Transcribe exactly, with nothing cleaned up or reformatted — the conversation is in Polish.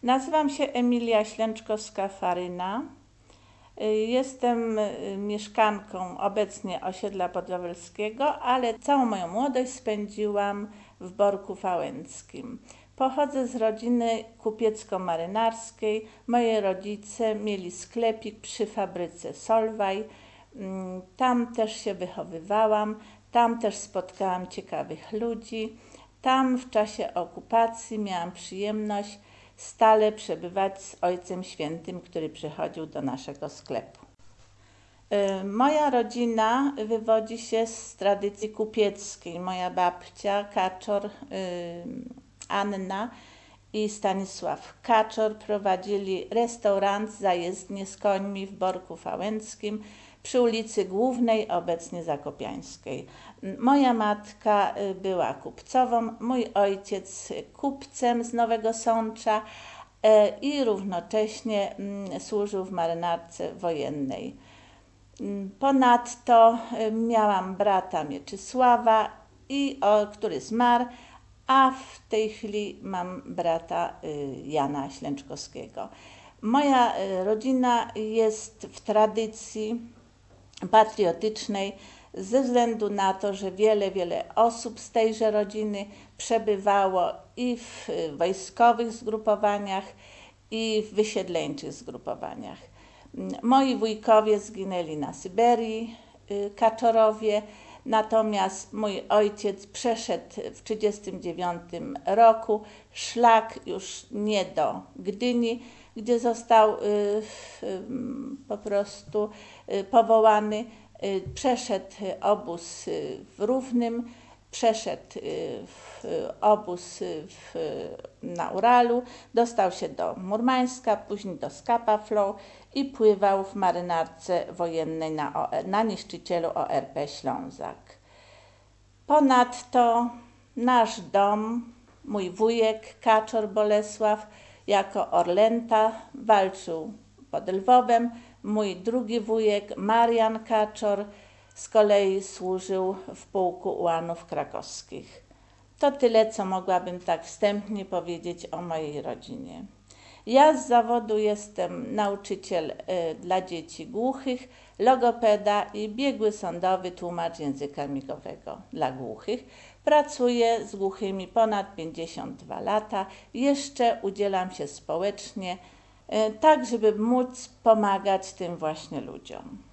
Nazywam się Emilia Ślęczkowska-Faryna. Jestem mieszkanką obecnie osiedla Podwawelskiego, ale całą moją młodość spędziłam w Borku Wałęskim. Pochodzę z rodziny kupiecko-marynarskiej. Moi rodzice mieli sklepik przy fabryce Solvay. Tam też się wychowywałam, tam też spotkałam ciekawych ludzi. Tam w czasie okupacji miałam przyjemność stale przebywać z Ojcem Świętym, który przychodził do naszego sklepu. Moja rodzina wywodzi się z tradycji kupieckiej. Moja babcia Kaczor, Anna i Stanisław Kaczor prowadzili restaurant Zajezdnię z końmi w Borku Wałęskim przy ulicy Głównej, obecnie Zakopiańskiej. Moja matka była kupcową, mój ojciec kupcem z Nowego Sącza i równocześnie służył w marynarce wojennej. Ponadto miałam brata Mieczysława, i, o, który zmarł, a w tej chwili mam brata Jana Ślęczkowskiego. Moja rodzina jest w tradycji patriotycznej ze względu na to, że wiele, wiele osób z tejże rodziny przebywało i w wojskowych zgrupowaniach, i w wysiedleńczych zgrupowaniach. Moi wujkowie zginęli na Syberii, Kaczorowie, natomiast mój ojciec przeszedł w tysiąc dziewięćset trzydziestym dziewiątym roku szlak już nie do Gdyni, gdzie został y, y, po prostu y, powołany. Y, przeszedł obóz w Równym, przeszedł y, w obóz w, na Uralu, dostał się do Murmańska, później do Scapa Flow i pływał w marynarce wojennej na, O R, na niszczycielu O R P Ślązak. Ponadto nasz dom, mój wujek Kaczor Bolesław jako orlęta walczył pod Lwowem. Mój drugi wujek Marian Kaczor z kolei służył w pułku ułanów krakowskich. To tyle, co mogłabym tak wstępnie powiedzieć o mojej rodzinie. Ja z zawodu jestem nauczyciel y, dla dzieci głuchych, logopeda i biegły sądowy tłumacz języka migowego dla głuchych. Pracuję z głuchymi ponad pięćdziesiąt dwa lata. Jeszcze udzielam się społecznie, y, tak żeby móc pomagać tym właśnie ludziom.